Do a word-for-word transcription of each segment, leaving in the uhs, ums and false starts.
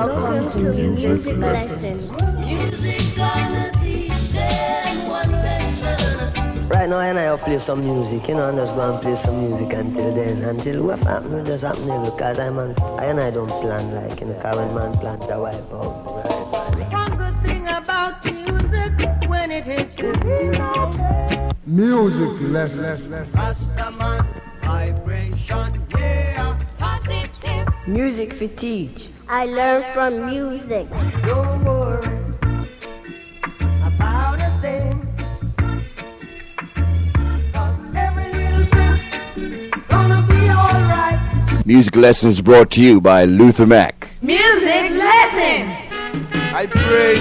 Welcome to Music Lessons. Music gonna teach them one lesson. Right now, I and I'll play some music, you know, I'm just going to play some music until then. Until what happens, just happening because I'm on, I and I don't plan like, you know, because when man plans, I wipe out. Right? One good thing about music, when it hits you, Music Lessons. Rastaman, vibration, yeah, positive. Music for teach. I learn from music. Don't worry about a thing. Music Lessons brought to you by Luther Mack. Music Lessons. I pray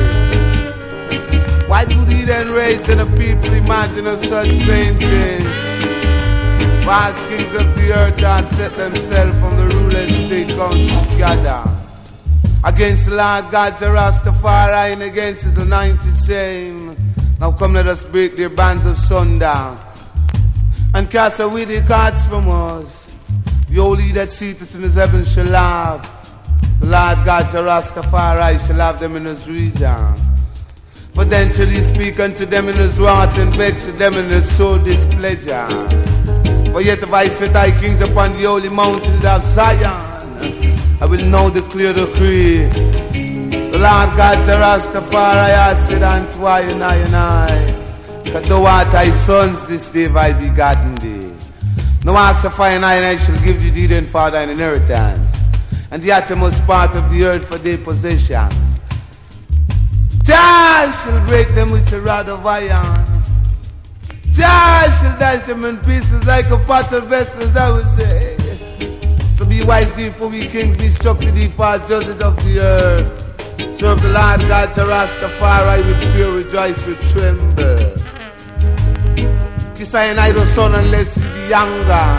thee, why do thee then raise and the people imagine of such vain things? Vast kings of the earth had set themselves on the rulers state council together against the Lord God Rastafari and against his anointed saying, now come let us break their bands of sundown and cast away their cards from us. The holy that seated in his heaven shall have. The Lord God Rastafari shall have them in his region. For then shall he speak unto them in his wrath and vex them in his soul displeasure. For yet if I set thy kings upon the holy mountains of Zion, I will now declare the creed. The Lord God Rastafari hath said unto I and I and I, that thou art thy sons this day have I begotten thee. No axe of fire and I, and I shall give you thee then for thine inheritance, and the uttermost part of the earth for their possession. Jah shall break them with a rod of iron. Jah shall dash them in pieces like a pot of vessels, I will say. So be wise, thee, for we kings be struck to thee for as judges of the earth. Serve the Lord God to Rastafari with fear, rejoice with tremble. Kiss I and I the son unless he be younger,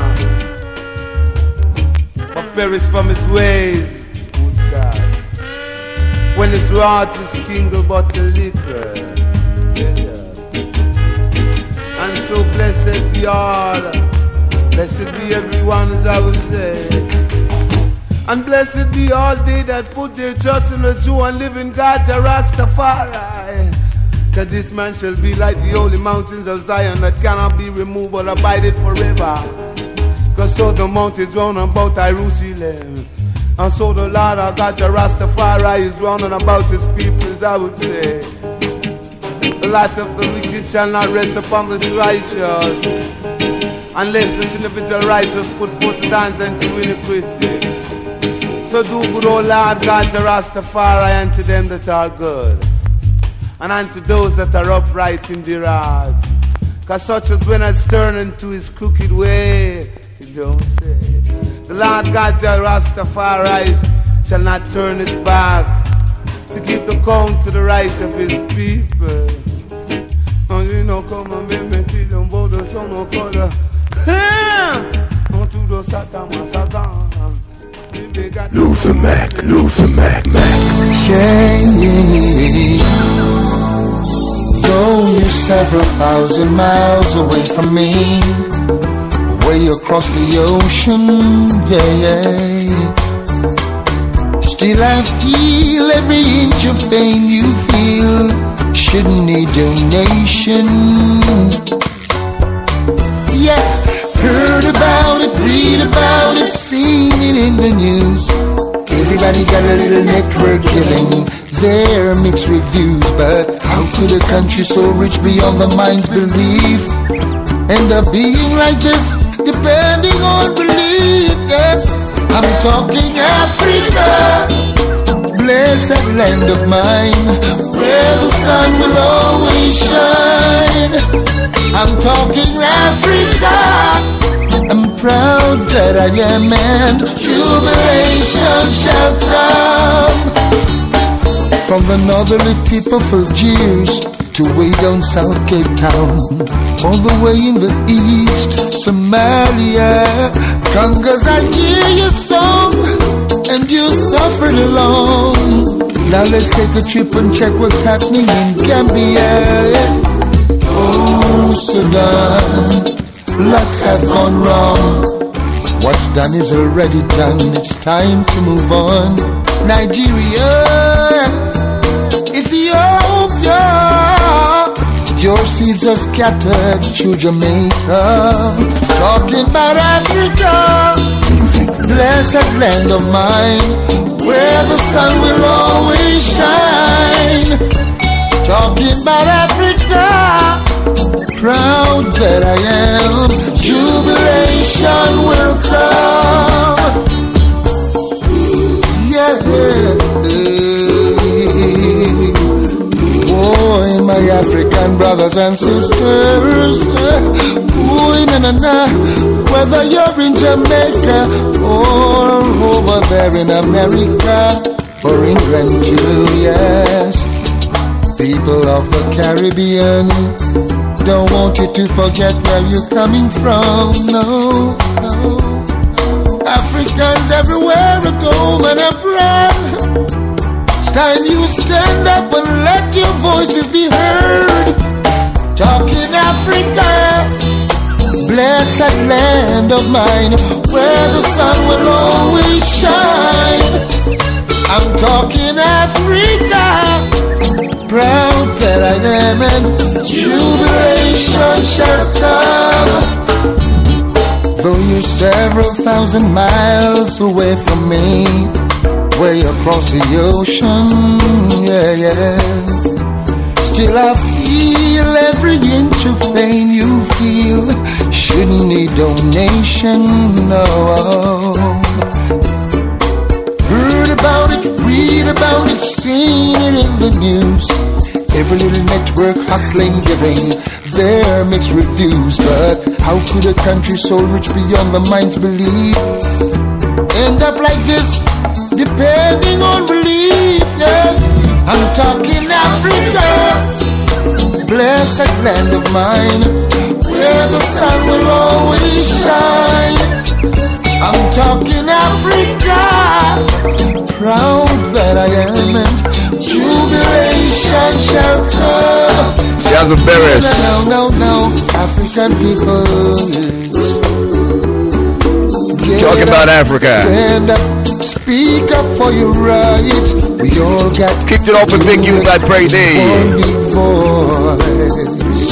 but perish from his ways, good God. When his wrath is kindled but the liquor, yeah. And so blessed be all, blessed be everyone as I would say, and blessed be all they that put their trust in the true and living God, Rastafari. That this man shall be like the holy mountains of Zion that cannot be removed but abided forever. Cause so the mountains round about Jerusalem, and so the Lord our God Rastafari is round about his people, as I would say. The light of the wicked shall not rest upon the righteous, unless this individual righteous put forth his hands unto iniquity. So do good, O Lord God Rastafari, unto them that are good, and unto those that are upright in their heart. Cause such as when I turn into his crooked way, he don't say. The Lord God Rastafari shall not turn his back to give the count to the right of his people. And you know, come and make me till them both the son of color. Unto the Satan Massacre. Luther Mack, Luther Mack, Mack. Change. Though you're several thousand miles away from me, way across the ocean, yeah, yeah. Still I feel every inch of pain you feel. Shouldn't need donation. Yeah. Heard about it, read about it, seen it in the news. Everybody got a little network giving their mixed reviews. But how could a country so rich beyond the mind's belief end up being like this, depending on belief? Yes, I'm talking Africa, blessed land of mine, where the sun will always shine. I'm talking Africa, I'm proud that I am, and jubilation shall come. From the northerly tip of Algiers to way down South Cape Town, all the way in the east, Somalia, Congas, I hear your song, and you suffered along. Now let's take a trip and check what's happening in Gambia. Oh, Sudan, lots have gone wrong. What's done is already done, it's time to move on. Nigeria, Ethiopia. Your seeds are scattered through Jamaica. Talking about Africa, blessed land of mine, where the sun will always shine. Talking about Africa, proud that I am, jubilation will come. Yeah, boy, my African brothers and sisters, boy, na na na, whether you're in Jamaica or over there in America or England too, yes. People of the Caribbean, don't want you to forget where you're coming from, no, no. Africans everywhere at home and abroad, it's time you stand up and let your voices be heard. Talking Africa, blessed land of mine, where the sun will always shine. I'm talking Africa, proud that I am, and jubilation shall come. Though you're several thousand miles away from me, way across the ocean, yeah, yeah, still I feel every inch of pain you feel. Shouldn't need donation, no. Heard about it, read about it, seen it in the news. Every little network hustling, giving their mixed reviews. But how could a country so rich beyond the mind's belief end up like this, depending on relief? Yes, I'm talking Africa, blessed land of mine, where the sun will always shine. I'm talking Africa, proud that I am, and jubilation shall come. Shazza Ferris. No, no, no, no, African people. Talking about Africa. Stand up, speak up for your rights. We all got kicked it off with Big Youth, I pray thee. One big voice.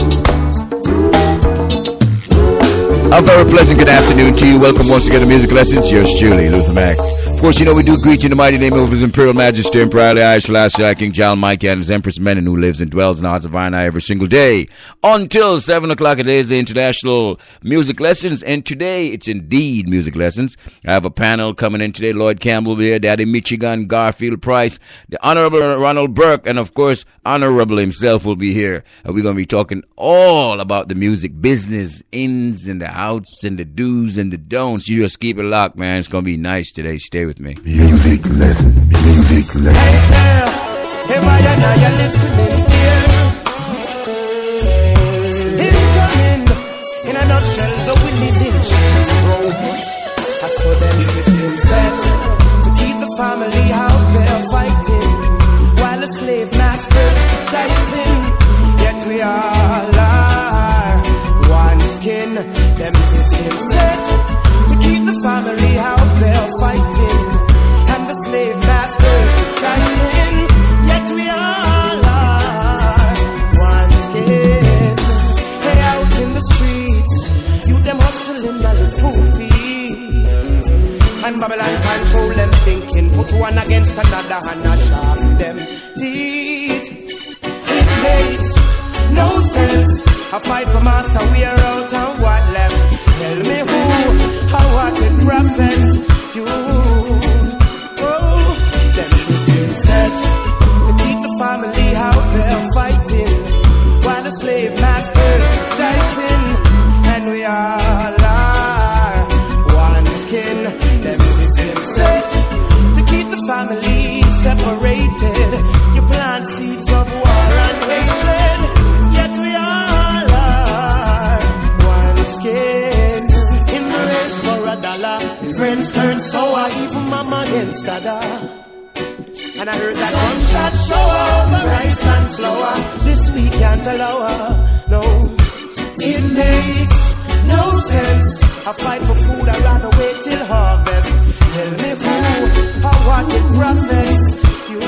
A very pleasant good afternoon to you. Welcome once again to Music Lessons. Yours truly, Luther Mack. Of course, you know we do greet you in the mighty name of His Imperial Majesty and proudly I, Selassie, King John Almighty, and His Empress Menon, who lives and dwells in the hearts of Iron every single day. Until seven o'clock, it is the International Music Lessons, and today it's indeed Music Lessons. I have a panel coming in today. Lloyd Campbell will be here, Daddy Michigan, Garfield Price, the Honorable Ronald Burke, and of course, Honorable himself will be here. And we're going to be talking all about the music business, ins and the outs and the do's and the don'ts. You just keep it locked, man. It's going to be nice today. Stay with me. Music lesson, music lesson. Hey girl, hey why you now you're listening here? Incoming, in a nutshell, the Willie Lynch syndrome. I saw them sitting set to keep the family out there fighting, while the slave masters chasing. Yet we all are one skin. Them systems set to keep the family out there fighting, and the slave masters chasing. Yet we all are one skin. Hey, out in the streets, you them hustling as it food feed, and Babylon control them thinking, put one against another and a sharp them teeth. It makes no sense. I fight for master, we are out and what left? Tell me who, how what the prophets you. Oh, them systems set to keep the family out there fighting, while the slave masters chasing, and we all are one skin. Them systems set to keep the family separated. You plant seeds of war and hatred, yet we all are one skin. In the race for a dollar, friends turn sour, even mama against dada. And I heard that one shot show over rice and flour. This we can't allow her, no. It makes no sense. I fight for food, I'd rather wait till harvest. Tell me who, or what-it prophets. You,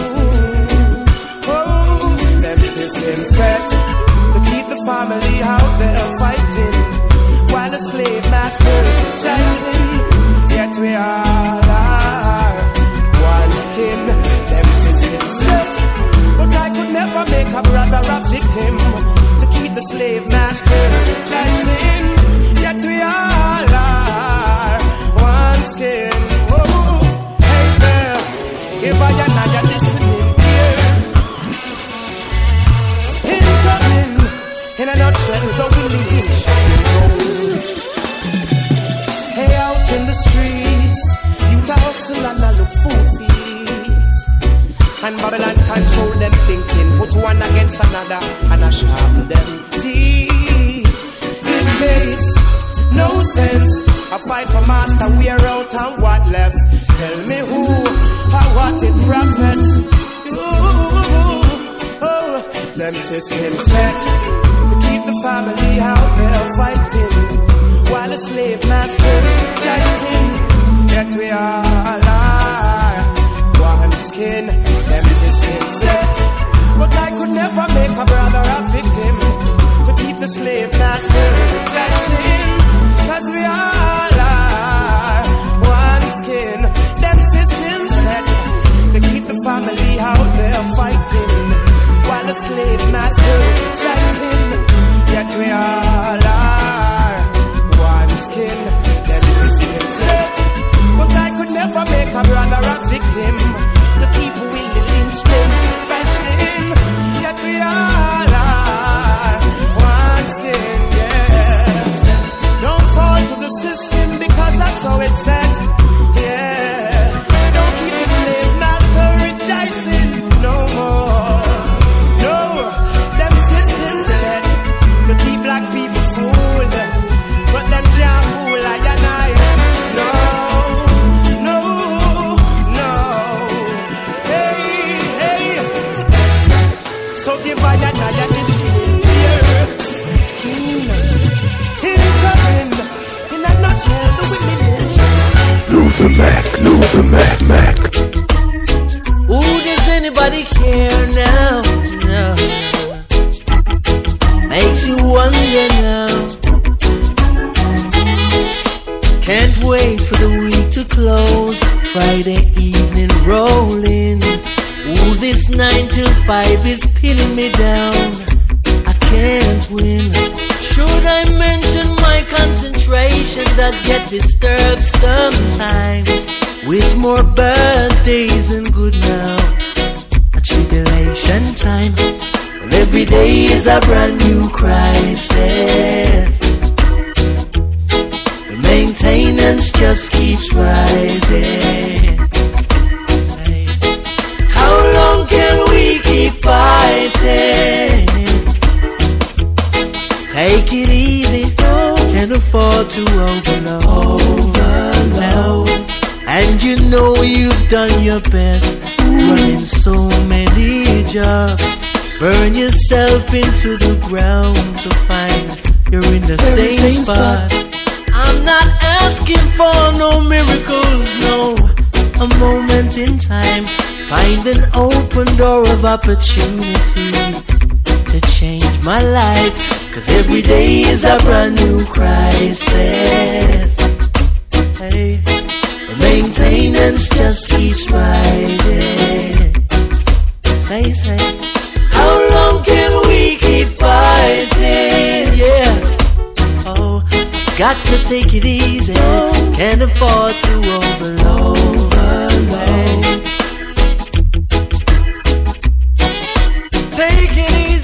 oh, them systems set to keep the family out there fighting, while the slave masters chasing. Yet we all are one skin. Them systems set, but I could never make a brother a victim to keep the slave master chasing. Yet we all are one skin. Oh, hey there, if I and I are listening here, incoming in a nutshell, the Willie Lynch syndrome. Hey, out in the streets, you to hustle and I look food feet, and Babylon control them thinking, put one against another and I sharpen them teeth. It makes no sense. I fight for master, we are out and what left? Tell me who, how, what it profits. Ooh, oh, them systems set to keep the family out there fighting, while the slave masters chasing. Yet we all are one skin. Them systems set, but I could never make a brother a victim to keep the slave master chasing. Cause we all are one skin. Them systems set to keep the family out there fighting, while the slave masters chasing. Yet we all are one skin. Them systems set, but I could never make a brother a victim to keep Willie Lynch fighting. Yet we all are one skin, yeah. Don't fall to the system because that's how it's set, yeah. Don't keep the slave master rejoicing no more. No, them systems set to keep black people fooled, but them can't fool I and I. No, no, no. Hey, hey. So divide and I and this here. Incoming in a nutshell, the Willie Lynch. Luther Mac, Luther Mac, Mac. Ooh, does anybody care now? No. Makes you wonder now. Can't wait for the week to close. Friday evening rolling. Ooh, this nine till five is pinning me down. I can't win. Should I mention my concentration does get disturbed sometimes, with more birthdays than good now. A tribulation time. Well, every day is a brand new crisis. The maintenance just keeps rising. Say, how long can we keep fighting? Take it easy, can't afford to overload. overload. And you know you've done your best, running so many jobs. Burn yourself into the ground to find you're in the same, same spot. spot. I'm not asking for no miracles, no. A moment in time, find an open door of opportunity to change my life. Cause every day is a brand new crisis. Hey, the maintenance just keeps rising. Say, say, how long can we keep fighting? Yeah. Oh, got to take it easy. Can't afford to overload. overload. Take it easy.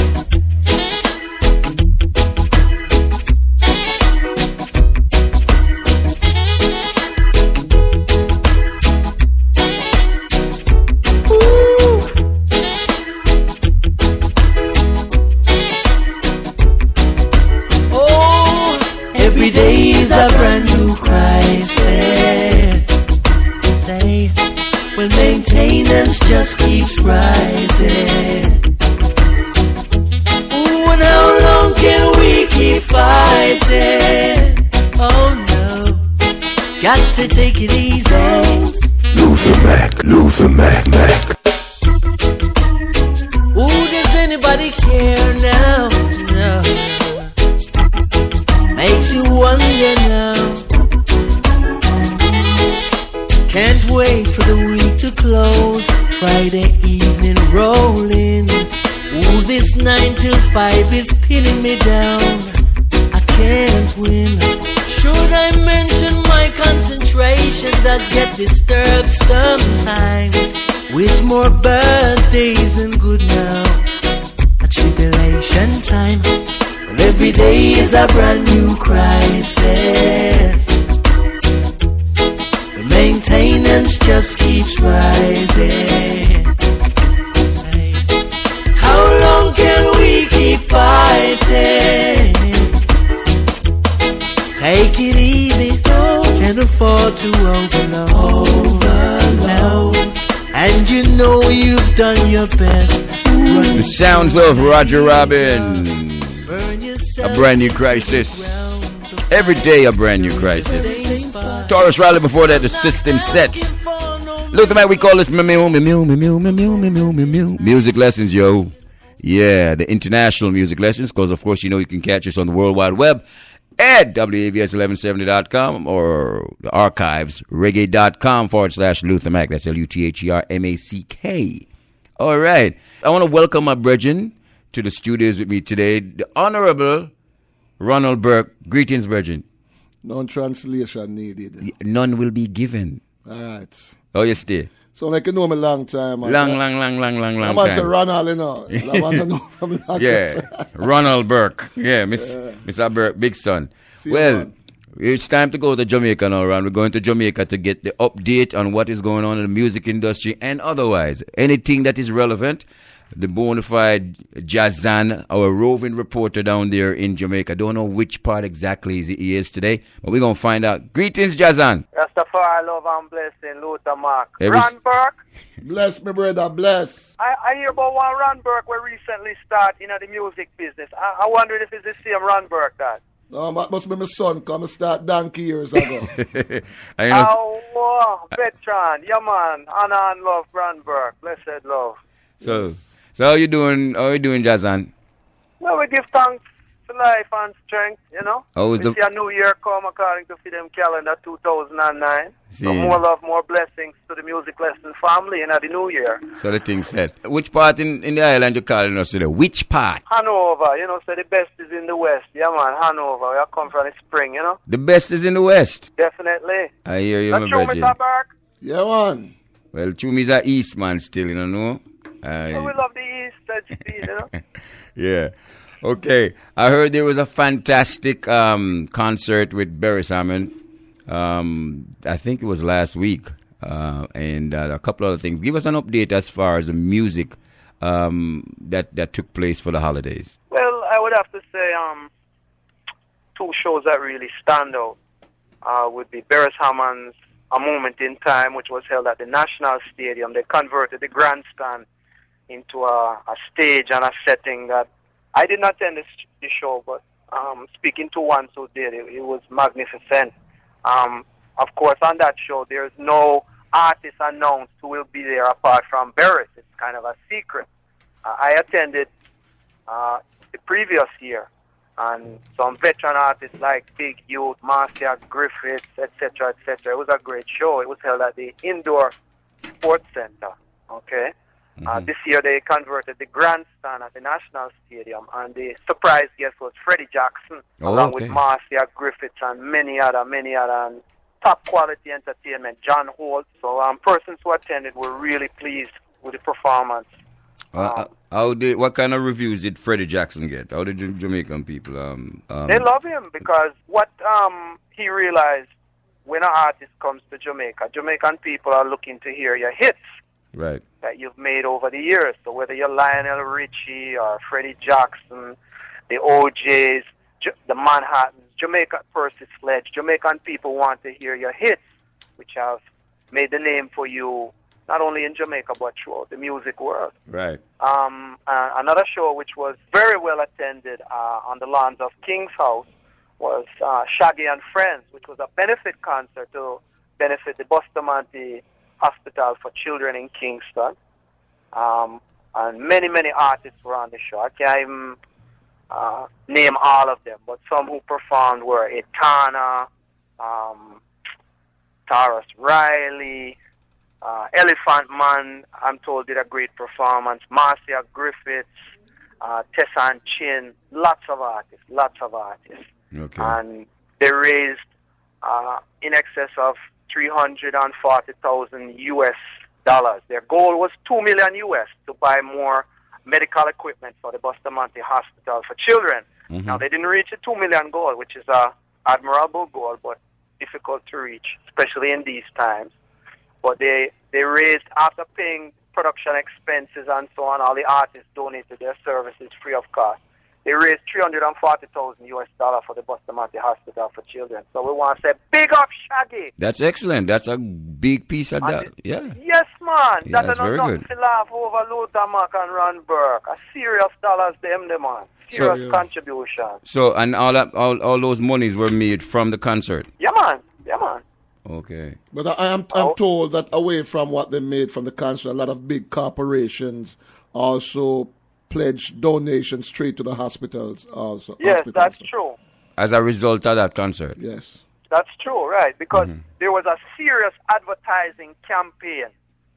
A brand new crisis. Say, when maintenance just keeps rising. Ooh, and how long can we keep fighting? Oh no, got to take it easy. Luther Mac, Luther Mac, Mac. Ooh, does anybody care now? No. Makes you wonder now. Can't wait for the week to close. Friday evening rolling. Ooh, this nine till five is pinning me down. I can't win. Should I mention my concentration that get disturbed sometimes? With more birthdays and good now. A tribulation time. Well, every day is a brand new crisis. The maintenance just keeps rising. How long can we keep fighting? Take it easy, can't afford to overload, overload. And you know you've done your best. The sounds of Roger Robin. A brand new crisis. Every day a brand new crisis. Taurus Riley before that, the system set. Look at that, we call this mew mew mew mew mew mew mew mew mew music lessons, yo. Yeah, the international music lessons, because of course you know you can catch us on the World Wide Web at W A V S eleven seventy dot com or the archives, reggae.com forward slash Luther Mac. That's L U T H E R M A C K. All right. I want to welcome my brethren to the studios with me today, the Honorable Ronald Burke. Greetings, brethren. No translation needed. None will be given. All right. Oh, you stay. So like you know me long time. Man. Long, long, long, long, long, long I'm time. I'm say Ronald, you know. I want to know from long yeah, time. Ronald Burke. Yeah, Miss Yeah. Mister Burke, big son. See well, you, it's time to go to Jamaica now, Ron. We're going to Jamaica to get the update on what is going on in the music industry and otherwise. Anything that is relevant. The bona fide Jazan, our roving reporter down there in Jamaica. Don't know which part exactly he is today, but we're going to find out. Greetings, Jazan. Rastafari, love and blessing, Luther Mark. Every Ron Burke. Bless me, brother, bless. I, I hear about one Ron Burke we recently started in the music business. I, I wonder if it's the same Ron Burke that. No, that must be my son. Come start donkey years ago. I know. Oh, wow, veteran. Yeah, man. Honor and love, Ron Burke. Blessed love. So, so how you doing? How you doing, Jazan? Well, we give thanks to life and strength, you know. How was we the- see a new year come according to Freedom Calendar two thousand nine. See. So more love, more blessings to the music lesson family in the new year. So the thing said. Which part in, in the island you calling us today? Which part? Hanover, you know, so the best is in the west. Yeah, man, Hanover. We come from the spring, you know. The best is in the west. Definitely. I hear you, That's my true, brethren. Mister Burke. Yeah, man. Well, Chumi's a East man still, you know. Uh, Oh, we love the east, that's the, you know. Yeah. Okay. I heard there was a fantastic um, concert with Barry Salmon. Um, I think it was last week. Uh, and uh, a couple other things. Give us an update as far as the music um, that, that took place for the holidays. Well, I would have to say um, two shows that really stand out uh, would be Barris Hammond's A Moment in Time, which was held at the National Stadium. They converted the grandstand into a, a stage and a setting that I did not attend this, this show, but um, speaking to one who did, it, it was magnificent. Um, of course, on that show, there's no artist announced who will be there apart from Barris. It's kind of a secret. Uh, I attended uh, the previous year, and some veteran artists like Big Youth, Marcia Griffiths, et cetera, et cetera. It was a great show. It was held at the Indoor Sports Center, okay? Mm-hmm. Uh, this year they converted the grandstand at the National Stadium, and the surprise guest was Freddie Jackson, Oh, along okay. with Marcia Griffiths and many other, many other, and top quality entertainment, John Holt. So um, persons who attended were really pleased with the performance. Uh, how did, what kind of reviews did Freddie Jackson get? How did J- Jamaican people? Um, um, They love him because what um, he realized when an artist comes to Jamaica, Jamaican people are looking to hear your hits Right. that you've made over the years. So whether you're Lionel Richie or Freddie Jackson, the O Js, J- the Manhattans, Jamaica, Percy Sledge, Jamaican people want to hear your hits, which have made the name for you not only in Jamaica but throughout the music world. Right. Um, uh, another show which was very well attended uh, on the lawns of King's House was uh, Shaggy and Friends, which was a benefit concert to benefit the Bustamante Hospital for Children in Kingston. Um, and many, many artists were on the show. I can't even uh, name all of them, but some who performed were Etana, um, Taurus Riley, uh, Elephant Man, I'm told, did a great performance. Marcia Griffiths, uh, Tessan Chin, lots of artists, lots of artists. Okay. And they raised uh, in excess of three hundred forty thousand U S dollars. Their goal was two million U S to buy more medical equipment for the Bustamante Hospital for Children. Mm-hmm. Now, they didn't reach the two million goal, which is a admirable goal, but difficult to reach, especially in these times. But they, they raised, after paying production expenses and so on, all the artists donated their services free of cost. They raised three hundred forty thousand U S dollars for the Bustamante Hospital for Children. So we want to say, big up, Shaggy. That's excellent. That's a big piece of that. Yeah. Yes, man. Yeah, that that's very good. To laugh over Luther Mack and Ron Burke. A serious dollars them, the man. Serious So, yeah. contribution. So, and all that, all, all those monies were made from the concert. Yeah, man. Yeah, man. Okay. But I am I'm told that away from what they made from the concert, a lot of big corporations also pledged donations straight to the hospitals. Also, Yes, hospitals. that's true. As a result of that concert. Yes. That's true, right? Because Mhm. there was a serious advertising campaign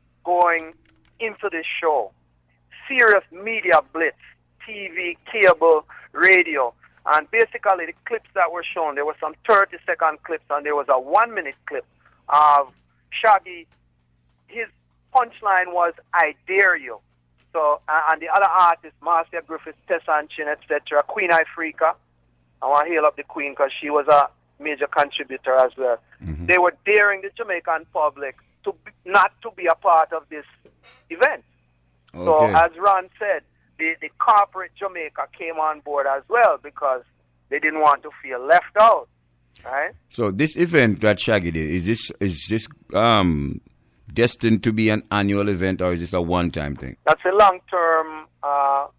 going into this show. Serious media blitz, T V, cable, radio. And basically the clips that were shown, there were some thirty second clips and there was a one minute clip of Shaggy. His punchline was, I dare you. So, uh, and the other artists, Marcia Griffiths, Tessan Chin, et cetera, Queen Ifrica. I want to hail up the Queen because she was a major contributor as well. Mm-hmm. They were daring the Jamaican public to be, not to be a part of this event. So, Okay. as Ron said, the, the corporate Jamaica came on board as well because they didn't want to feel left out, right? So this event that Shaggy did, is this is this um destined to be an annual event or is this a one time thing? That's a long-term uh,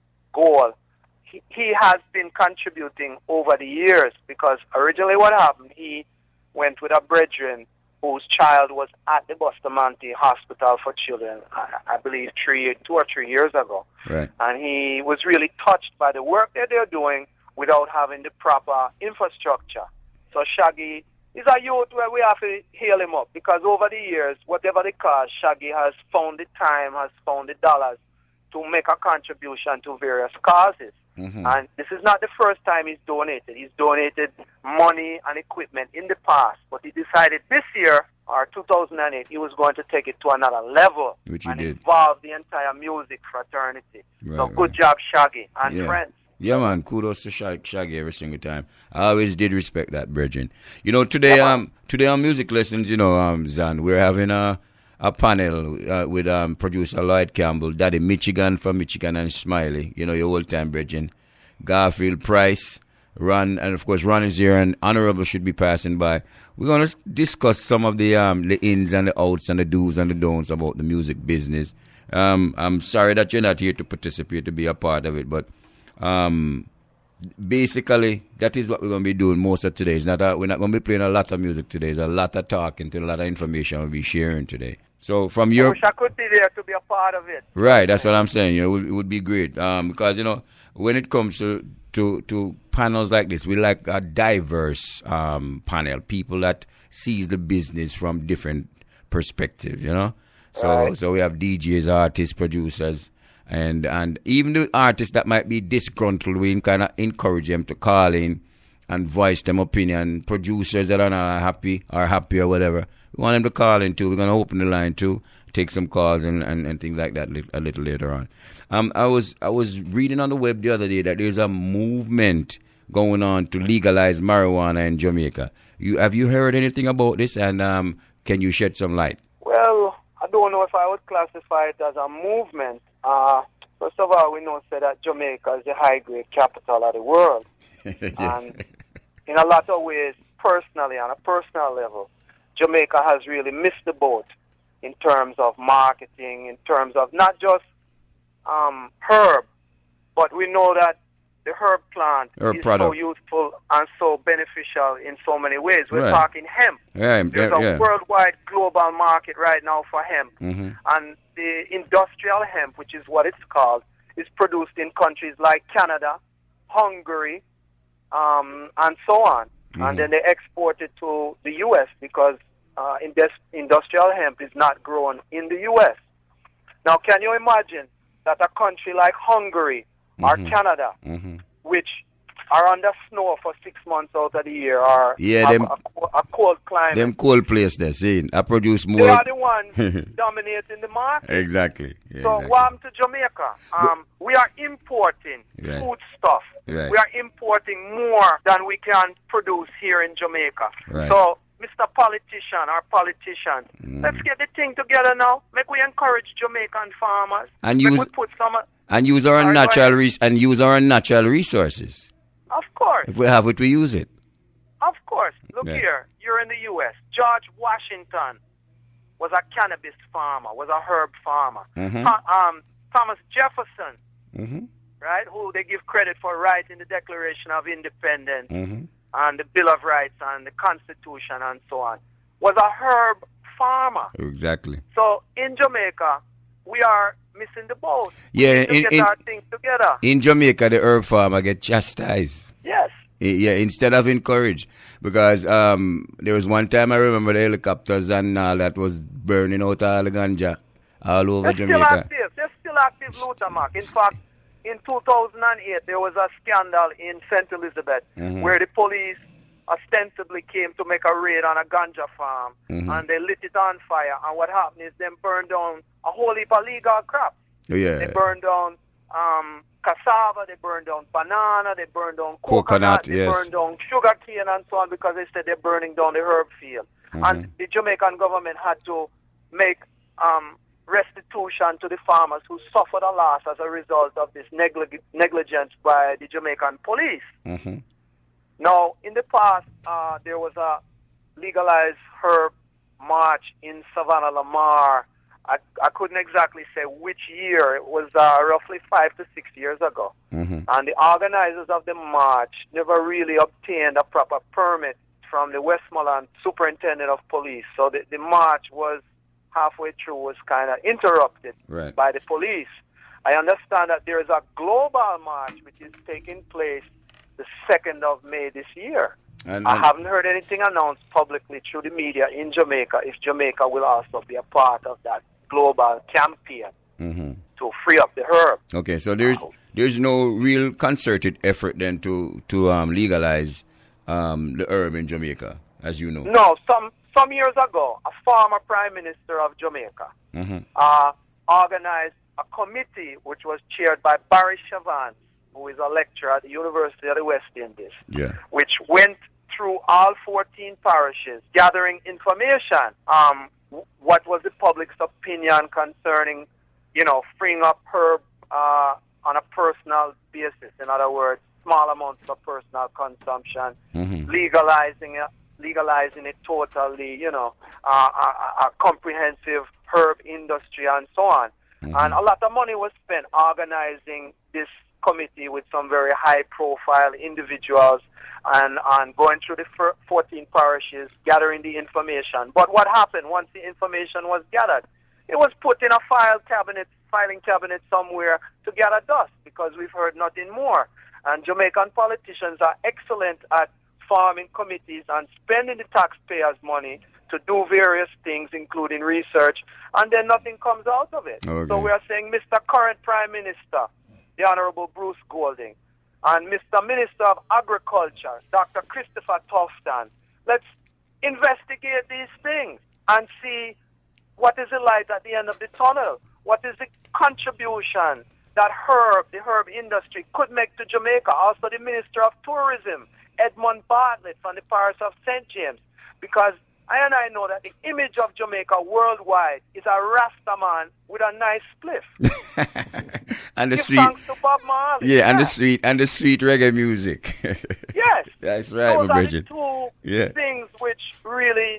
goal. He, he has been contributing over the years because originally what happened, he went with a brethren whose child was at the Bustamante Hospital for Children, I, I believe three, two or three years ago. Right. And he was really touched by the work that they're doing without having the proper infrastructure. So Shaggy is a youth where we have to hail him up because over the years, whatever the cause, Shaggy has found the time, has found the dollars to make a contribution to various causes. Mm-hmm. And this is not the first time he's donated. He's donated money and equipment in the past, but he decided this year, or two thousand eight, he was going to take it to another level Which he and did. involve the entire music fraternity. Right, so right. good job, Shaggy and Yeah. friends. Yeah, man. Kudos to Shag- Shaggy every single time. I always did respect that, brethren. You know, today, Yeah, um, today on Music Lessons, you know, um, Zan, we're having a a panel uh, with um producer Lloyd Campbell, Daddy Michigan from Michigan and Smiley. You know, your old time brethren, Garfield Price, Ron, and of course Ron is here, and Honorable should be passing by. We're gonna discuss some of the um the ins and the outs and the do's and the don'ts about the music business. Um, I'm sorry that you're not here to participate, to be a part of it, but um, basically that is what we're going to be doing most of today. It's not a, we're not going to be playing a lot of music today. There's a lot of talking, to a lot of information we'll be sharing today. So from I your wish I could be there to be a part of it. right, that's what I'm saying. You know, it would, it would be great um, because you know when it comes to to to panels like this, we like a diverse um, panel, people that sees the business from different perspectives. You know, so Right. so we have D Js, artists, producers. And and even the artists that might be disgruntled, we kind of encourage them to call in and voice them opinion. Producers that are not happy or happy or whatever, we want them to call in too. We're going to open the line too, take some calls and, and, and things like that li- a little later on. Um, I was I was reading on the web the other day that there's a movement going on to legalize marijuana in Jamaica. You have you heard anything about this? And um, can you shed some light? Well, I don't know if I would classify it as a movement. Uh, first of all, we know say that Jamaica is the high-grade capital of the world. And in a lot of ways, personally, on a personal level, Jamaica has really missed the boat in terms of marketing, in terms of not just um, herb, but we know that the herb plant Herb is product. so useful and so beneficial in so many ways. We're Right. talking hemp. Yeah, There's yeah, a yeah. worldwide global market right now for hemp. Mhm. And the industrial hemp, which is what it's called, is produced in countries like Canada, Hungary, um, and so on. Mhm. And then they export it to the U S because uh, indus- industrial hemp is not grown in the U S. Now, can you imagine that a country like Hungary or Mhm. Canada, Mhm. which are under snow for six months out of the year, or Yeah, have them- a, co- a cold climate, Them cold place there, see, I produce they more. are the ones dominating the market. Exactly. Yeah, So, exactly. warm to Jamaica. Um, we are importing Right. food stuff. Right. We are importing more than we can produce here in Jamaica. Right. So, Mister Politician or politicians, Mm. let's get the thing together now. Make we encourage Jamaican farmers. And Make use- we put some. And use our Sorry, go natural ahead. res- and use our natural resources. Of course, If we have it, we use it. of course. Look Yeah. here, you're in the U S. George Washington was a cannabis farmer, was a herb farmer. Mhm. Tho- um, Thomas Jefferson, Mm-hmm. right, who they give credit for writing the Declaration of Independence Mm-hmm. and the Bill of Rights and the Constitution and so on, was a herb farmer. Exactly. So in Jamaica, we are missing the boat. Yeah, we need to in- get in- our things together. In Jamaica, the herb farmer get chastised. Yes. I- Yeah, instead of encouraged. Because um, there was one time I remember the helicopters and all that was burning out all the ganja all over They're still Jamaica. active. They're still active, Luther Mac. In fact, in two thousand eight, there was a scandal in Saint Elizabeth Mhm. where the police ostensibly came to make a raid on a ganja farm, Mhm. and they lit it on fire. And what happened is them burned down a whole heap of legal crops. Yeah. They burned down um, cassava, they burned down banana, they burned down Coconut, coconut, they yes. burned down sugar cane and so on because they said they're burning down the herb field. Mhm. And the Jamaican government had to make um, restitution to the farmers who suffered a loss as a result of this neglig- negligence by the Jamaican police. Mhm. Now, in the past, uh, there was a legalized herb march in Savannah Lamar. I, I couldn't exactly say which year. It was uh, roughly five to six years ago. Mhm. And the organizers of the march never really obtained a proper permit from the Westmoreland Superintendent of Police. So the, the march was halfway through, was kind of interrupted Right. by the police. I understand that there is a global march which is taking place the second of May this year. And, I and- haven't heard anything announced publicly through the media in Jamaica if Jamaica will also be a part of that global campaign Mhm. to free up the herb. Okay, so there's there's no real concerted effort then to to um, legalize um, the herb in Jamaica, as you know. No, some some years ago, a former prime minister of Jamaica Mhm. uh, organized a committee which was chaired by Barry Chavans, who is a lecturer at the University of the West Indies, Yeah. which went through all fourteen parishes, gathering information. Um, w- what was the public's opinion concerning, you know, freeing up herb uh, on a personal basis? In other words, small amounts for personal consumption, Mhm. legalizing it, legalizing it totally, you know, uh, a, a a comprehensive herb industry and so on. And a lot of money was spent organizing this committee with some very high-profile individuals and, and going through the fir- fourteen parishes, gathering the information. But what happened once the information was gathered? It was put in a file cabinet, filing cabinet somewhere to gather dust because we've heard nothing more. And Jamaican politicians are excellent at forming committees and spending the taxpayers' money to do various things, including research, and then nothing comes out of it. Okay. So we are saying, Mister Current Prime Minister, the Honorable Bruce Golding, and Mister Minister of Agriculture, Doctor Christopher Tufton, let's investigate these things and see what is the light at the end of the tunnel. What is the contribution that herb, the herb industry, could make to Jamaica? Also the Minister of Tourism, Edmund Bartlett from the parish of Saint James, because I and I know that the image of Jamaica worldwide is a Rasta man with a nice spliff. And the Give sweet, thanks to Bob Marley. yeah, and the sweet and the sweet reggae music. Yes. That's right, Those my are Bridget. the two Yeah. things which really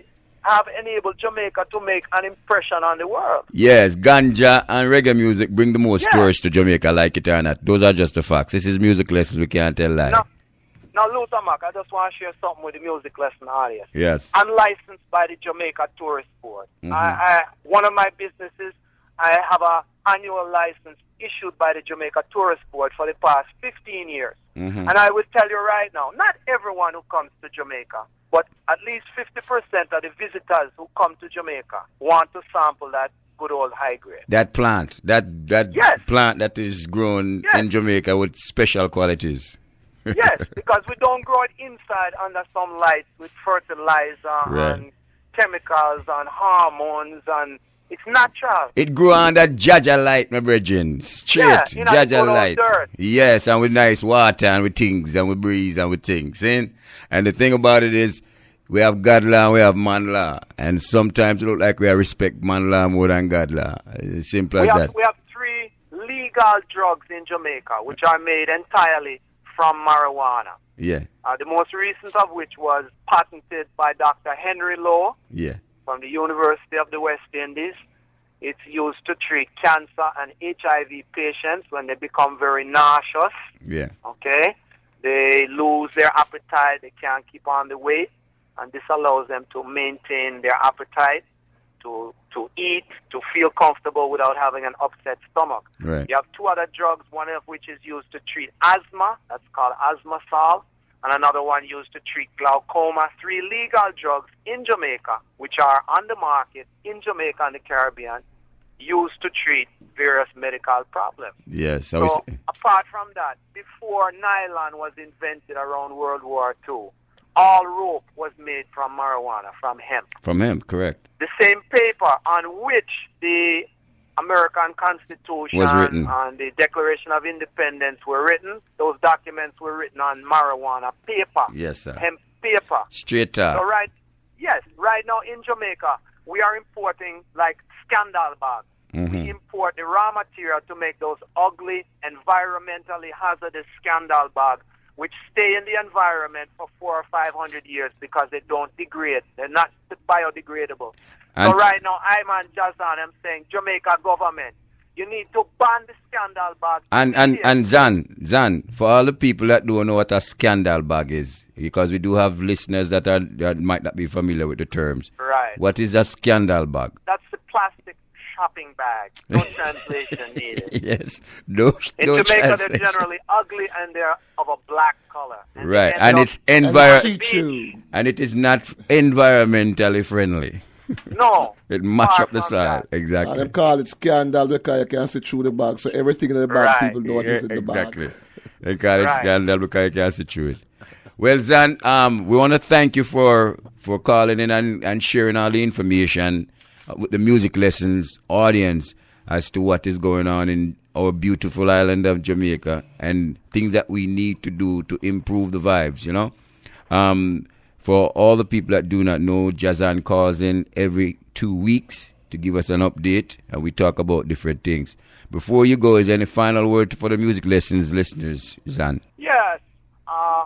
have enabled Jamaica to make an impression on the world. Yes, ganja and reggae music bring the most Yes. tourists to Jamaica, like it or not. Those are just the facts. This is music lessons. We can't tell lies. Now, now, Luther Mac, I just want to share something with the music lesson audience. Yes. I'm licensed by the Jamaica Tourist Board. Mhm. I, I, one of my businesses, I have a annual license issued by the Jamaica Tourist Board for the past fifteen years. Mhm. And I will tell you right now, not everyone who comes to Jamaica, but at least fifty percent of the visitors who come to Jamaica want to sample that good old high grade. That plant, that that Yes. plant that is grown Yes. in Jamaica with special qualities. Yes, because we don't grow it inside under some lights with fertilizer Right. and chemicals and hormones, and it's natural. It grew on that Jaja light, my brethren. Straight Yeah, you know, it's Jaja good old light. dirt. Yes, and with nice water and with things and with breeze and with things. See? And the thing about it is, we have God law and we have man law. And sometimes it look like we respect man law more than God law. It's simple We as have, that. we have three legal drugs in Jamaica, which are made entirely from marijuana. Yeah, Uh, the most recent of which was patented by Doctor Henry Lowe yeah. from the University of the West Indies. It's used to treat cancer and H I V patients when they become very nauseous. Yeah. Okay? They lose their appetite, they can't keep on the weight, and this allows them to maintain their appetite, to to eat, to feel comfortable without having an upset stomach. Right. You have two other drugs, one of which is used to treat asthma, that's called asthma salve, and another one used to treat glaucoma. Three legal drugs in Jamaica, which are on the market in Jamaica and the Caribbean, used to treat various medical problems. Yes. So So, it's, apart from that, before nylon was invented around World War Two, all rope was made from marijuana, from hemp. from him, correct. The same paper on which the American Constitution Was written. and the Declaration of Independence were written, those documents were written on marijuana paper, Yes, sir. hemp paper. Straight So up. right, yes, right now in Jamaica, we are importing like scandal bags. We Mhm. import the raw material to make those ugly, environmentally hazardous scandal bags, which stay in the environment for four or five hundred years because they don't degrade. They're not biodegradable. And- so right now, I'm on Jazan. I'm saying, Jamaica government, you need to ban the scandal bag. And and and Zan, Zan, for all the people that don't know what a scandal bag is, because we do have listeners that are that might not be familiar with the terms. Right. What is a scandal bag? That's the plastic shopping bag. No translation needed. Yes, no, In no Jamaica, they're translation. generally ugly and they're of a black color. And they Right, end and up- it's envir- see-through. and it is not environmentally friendly. No. It mash far up the from soil. that. And Exactly. them call it scandal because you can see through the bag. So everything in the bag, Right. people know what is in the exactly. bag. They call it Right. scandal because you can't see through it. Well, Zan, um, we want to thank you for, for calling in and, and sharing all the information uh, with the music lessons audience as to what is going on in our beautiful island of Jamaica and things that we need to do to improve the vibes, you know. Um, for all the people that do not know, Jazan calls in every two weeks to give us an update and we talk about different things. Before you go, is there any final word for the music lessons listeners, Zan? Yes. Uh,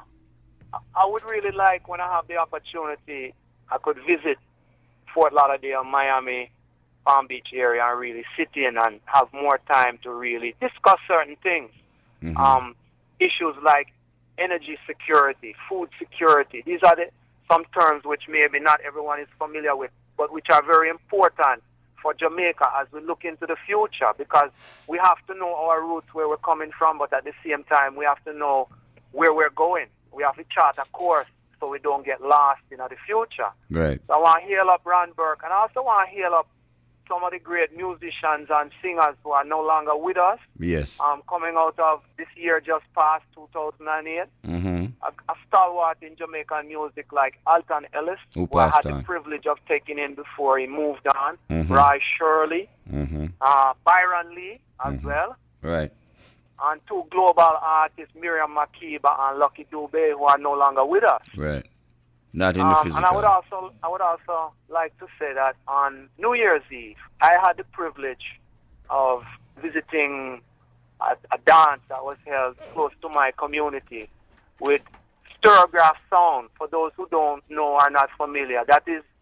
I would really like, when I have the opportunity, I could visit Fort Lauderdale, Miami, Palm Beach area and really sit in and have more time to really discuss certain things. Mhm. Um, issues like energy security, food security. These are the, some terms which maybe not everyone is familiar with, but which are very important for Jamaica as we look into the future, because we have to know our roots, where we're coming from, but at the same time we have to know where we're going. We have to chart a course so we don't get lost in the future. Right. So I want to hail up Ron Burke, and I also want to hail up some of the great musicians and singers who are no longer with us. Yes. Um, coming out of this year just past, two thousand eight, Mm-hmm. a, a stalwart in Jamaican music like Alton Ellis, Who who I passed had the on. privilege of taking in before he moved on, Mhm. Roy Shirley, Mm-hmm. uh, Byron Lee as Mhm. well, Right. and two global artists, Miriam Makeba and Lucky Dube, who are no longer with us. Right. Not in the Um, physical. and I would also, I would also like to say that on New Year's Eve, I had the privilege of visiting a, a dance that was held close to my community with Sturograph Sound. For those who don't know or are not familiar, that is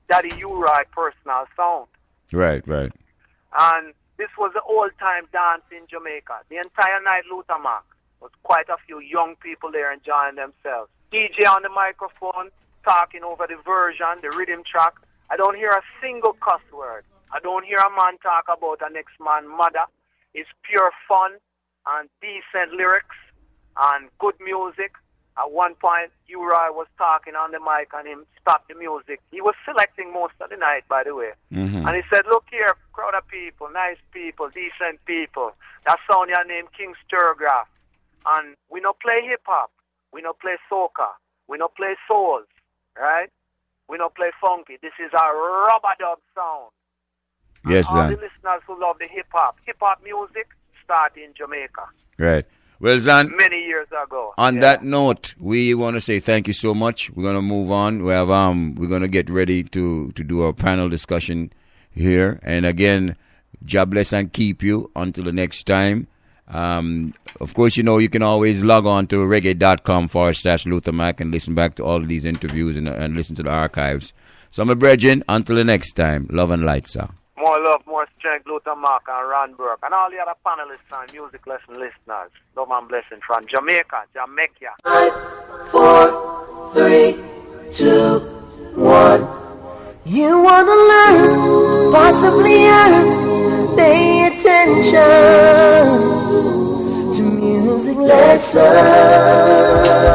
Daddy Uri personal sound. Right, right. And this was the old-time dance in Jamaica. The entire night, Luther Mac, was quite a few young people there enjoying themselves. D J on the microphone, talking over the version, the rhythm track. I don't hear a single cuss word. I don't hear a man talk about a next man's mother. It's pure fun and decent lyrics and good music. At one point, Uri was talking on the mic and him stopped the music. He was selecting most of the night, by the way. Mm-hmm. And he said, look here, crowd of people, nice people, decent people. That sound your name, King Sturgraph. And we don't play hip-hop. We don't play soca. We don't play souls, right? We don't play funky. This is a rubber dub sound. Yes, and all Zan. the listeners who love the hip-hop. Hip-hop music started in Jamaica. Right. Well, Zan, many years ago. On yeah. that note, we want to say thank you so much. We're gonna move on. We have um, we're gonna get ready to to do our panel discussion here. And again, God bless and keep you until the next time. Um, of course, you know you can always log on to reggae.com forward slash Luther Mac and listen back to all of these interviews and, and listen to the archives. So, my brethren, until the next time, love and light, sir. More love, more strength, Luther Mac and Ron Burke, and all the other panelists and music lesson listeners. Love and blessing from Jamaica, Jamaica. Five, four, three, two, one. You wanna learn, possibly earn, pay attention to music lessons.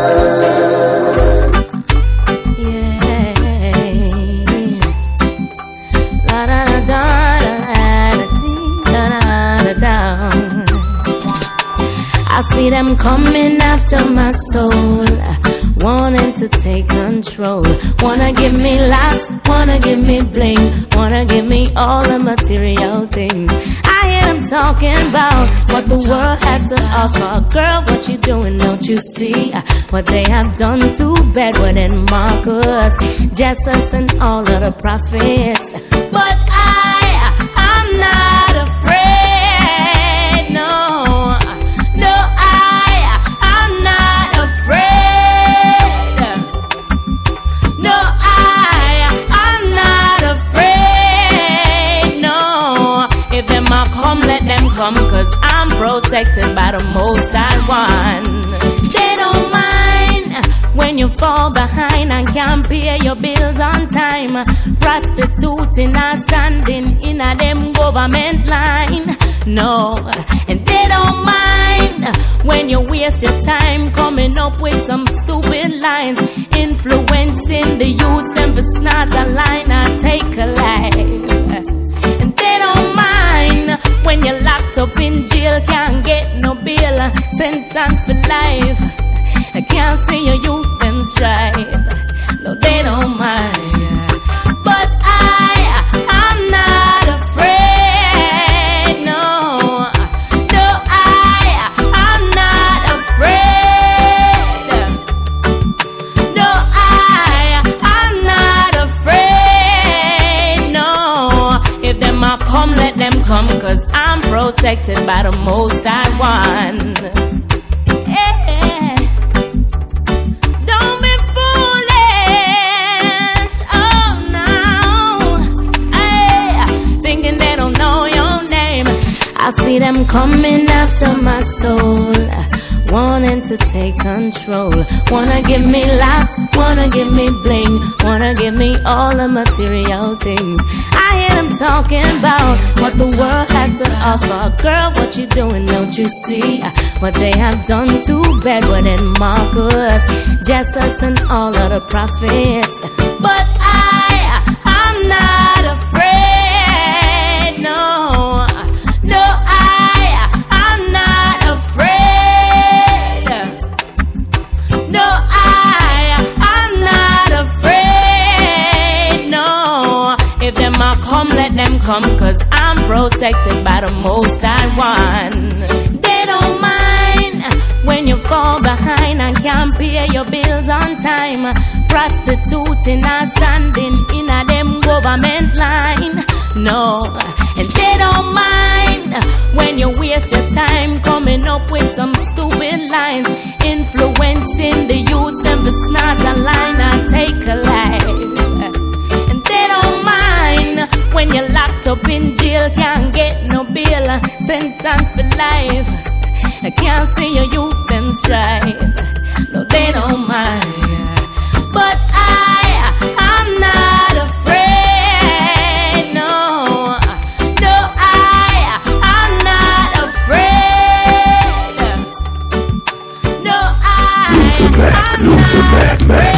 I see them coming after my soul, wanting to take control. Wanna give me laughs, wanna give me bling, wanna give me all the material things. I hear them talking about what the world has to offer. Girl, what you doing, don't you see what they have done to Bedouin and Marcus, Jesus and all of the prophets. But I, I'm not afraid, no. Come, cause I'm protected by the Most High One. They don't mind when you fall behind and can't pay your bills on time. Prostituting and standing in a them government line. No, and they don't mind when you waste your time coming up with some stupid lines, influencing the youth them for snort a line and take a life. And they don't mind when you're locked up in jail, can't get no bail, sentence for life. I can't see your youth them strive. No, they don't mind. But I, I'm not afraid. No, no, I, I'm not afraid. No, I, I'm not afraid. No, if them are come, let them come, cause I'm protected by the Most High One. Yeah. Don't be foolish. Oh no. Hey. Thinking they don't know your name. I see them coming after my soul, wanting to take control. Wanna give me laughs, wanna give me bling, wanna give me all the material things. I hear them talking about what the world has to offer. Girl, what you doing, don't you see what they have done to Bedouin and Marcus, Jesus and all of the prophets. But I, I'm not afraid, no. No, I, I'm not afraid. No, I, I'm not afraid, no. If them are come, let them come, cause I'm protected by the Most High One. They don't mind when you fall behind and can't pay your bills on time. Prostituting and standing in a them government line. No, and they don't mind when you waste your time coming up with some stupid lines, influencing the youth them to snort a line and take a life. And they don't when you're locked up in jail, can't get no bail, sentence for life. I can't see your youth them strive. No, they don't mind. But I, I'm not afraid. No, no, I, I'm not afraid. No, I, I'm not afraid.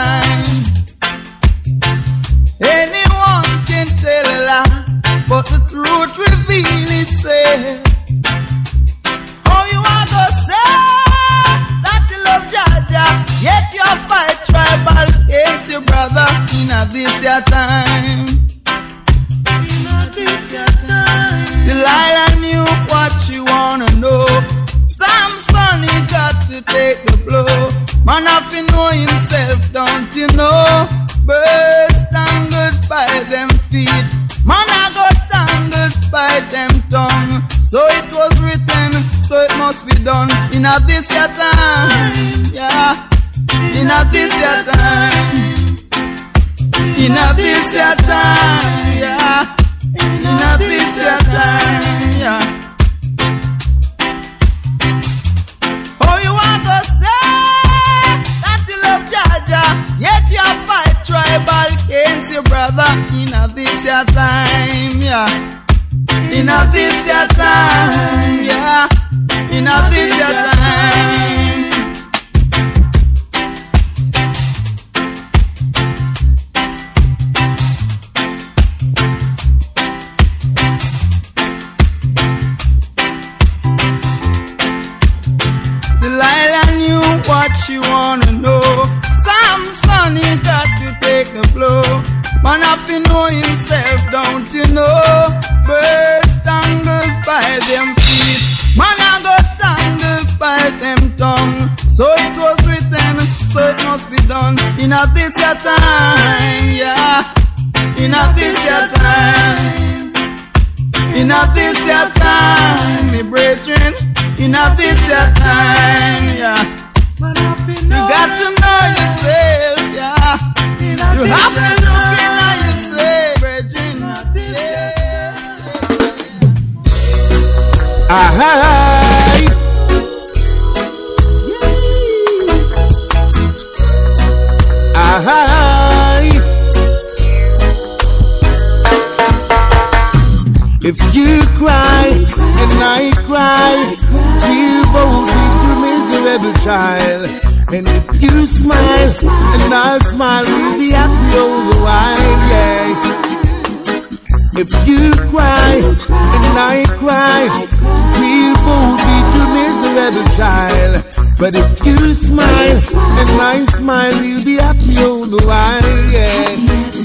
But the must be done in a this your time, yeah. In a this your time, in a this your time, yeah. In a this your time, yeah. Oh, you want to say that you love Jaja, yet you fight tribal against your brother in a this your time, yeah. In a this your time, yeah. In a this your time. Delilah knew what she wanna know. Samson, he got to take the blow. Man, if he know himself, don't you know? Birds tangled by them feet, man, I got tangled by them tongue. So it was written, so it must be done. In a this your time, yeah. In a this your time. In a this your time, me brethren. In a this your time, yeah. You got to know yourself, yeah. You have to look in yourself, brethren. Yeah. Aye. Aye. If you cry and I cry, we both be two miserable child. And if you smile and I'll smile, we'll be happy all the while, yeah. If you cry and I cry, we'll both be two miserable child. But if you smile and I smile, we'll be happy all the while, yeah.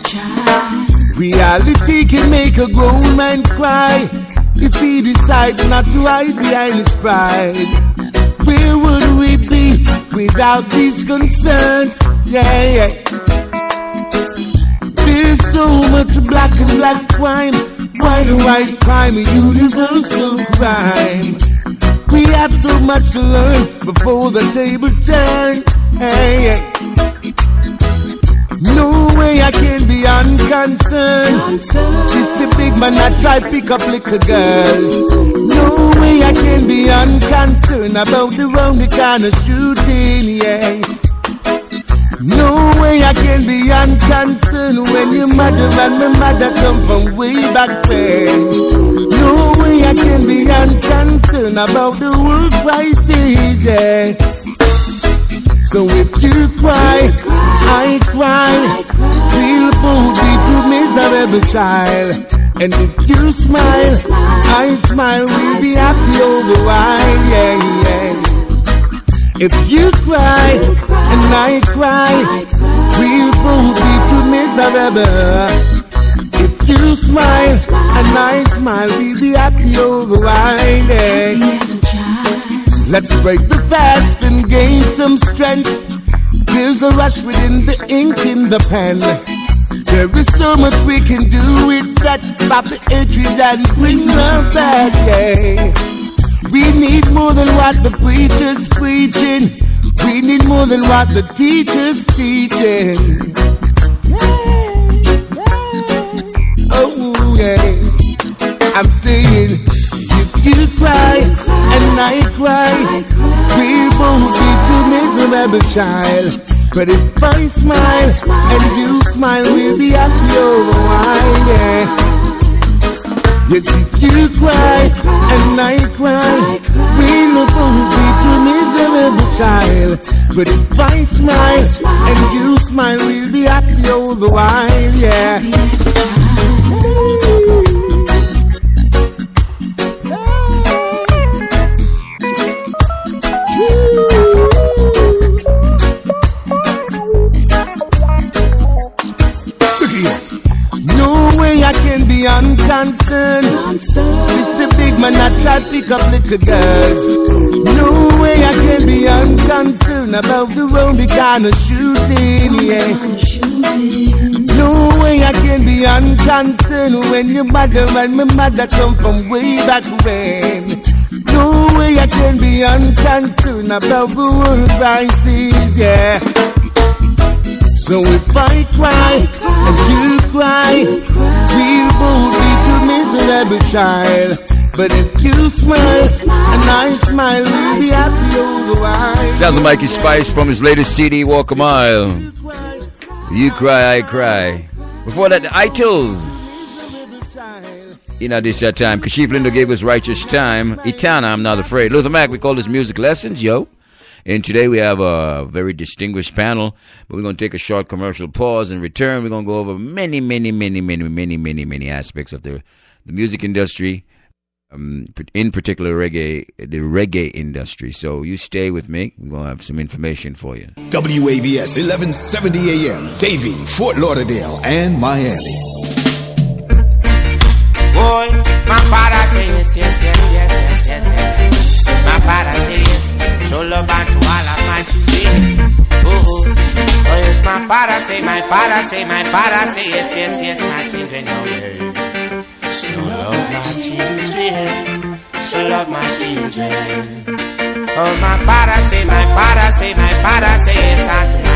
Reality can make a grown man cry if he decides not to hide behind his pride. Where would we be without these concerns? Yeah, yeah. There's so much black and black crime. White and white crime, a universal crime. We have so much to learn before the table turn. Hey, hey. No way I can be unconcerned. This a big man I try pick up little girls. No way I can be unconcerned about the round the corner shooting, yeah. No way I can be unconcerned when your mother and my mother come from way back when. No way I can be unconcerned about the world crisis, yeah. So if you cry, I cry, we'll both be two miserable child. And if you smile, I smile, we'll be happy all the while, yeah, yeah. If you cry, and I cry, we'll both be two miserable. If you smile, and I smile, we'll be happy all the while, yeah. Let's break the fast and gain some strength. There's a rush within the ink in the pen. There is so much we can do with that. Stop the hatred and bring love back, yeah. We need more than what the preacher's preaching. We need more than what the teacher's teaching. Oh, yeah. I'm saying, if you cry and I cry, we both be two miserable child. But if I smile and you smile, we'll be happy all the while, yeah. Yes, if you cry and I cry, we'll both be two miserable child. But if I smile and you smile, we'll be happy all the while, yeah. I can be unconcerned. It's the big man that try to pick up little girls. No way I can be unconcerned about the round the corner shooting, yeah. No way I can be unconcerned when your mother and my mother come from way back when. No way I can be unconcerned about the world crisis, yeah. So if I cry and you cry, we'll both be two miserable child. But if you smile and I smile, we'll be happy all the while. Sounds like Mikey Spice from his latest C D, Walk a Mile. You cry, I cry. Before that, the iTunes. You know, this your time. Kashif Lindo gave us Righteous Time. Etana, I'm Not Afraid. Luther Mac, we call this Music Lessons, yo. And today we have a very distinguished panel. But we're going to take a short commercial pause and return. We're going to go over many, many, many, many, many, many, many aspects of the, the music industry. Um, in particular, reggae, the reggae industry. So you stay with me. We're going to have some information for you. W A V S eleven seventy A M, Davie, Fort Lauderdale, and Miami. Boy, my father say yes, yes, yes, yes, yes, yes, yes. My father say yes. Show love unto all of my children. Oh, oh, oh yes, my father say, my father say, my father say yes, yes, yes, my children. Oh, yeah. Show love my children. Show love my children. Oh, my father say, my father say, my father say yes unto